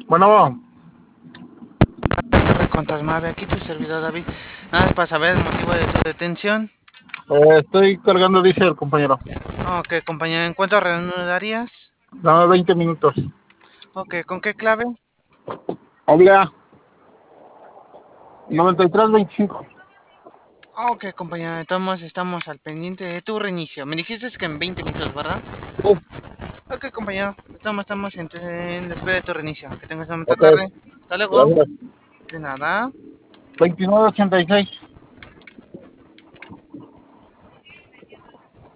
Bueno, Contas Mave, aquí tu servidor David. Nada más para saber el motivo de tu detención. estoy cargando diésel, compañero. Ok, compañero, ¿en cuánto reanudarías? Dame 20 minutos. Ok, ¿con qué clave? Habla 9325. Ok, compañero, de todos modos estamos al pendiente de tu reinicio. Me dijiste que en 20 minutos, ¿verdad? Sí, Ok, compañero, estamos en la espera de tu reinicio. Que tengas un momento ok, tarde. Hasta luego. gracias. De nada. 2986.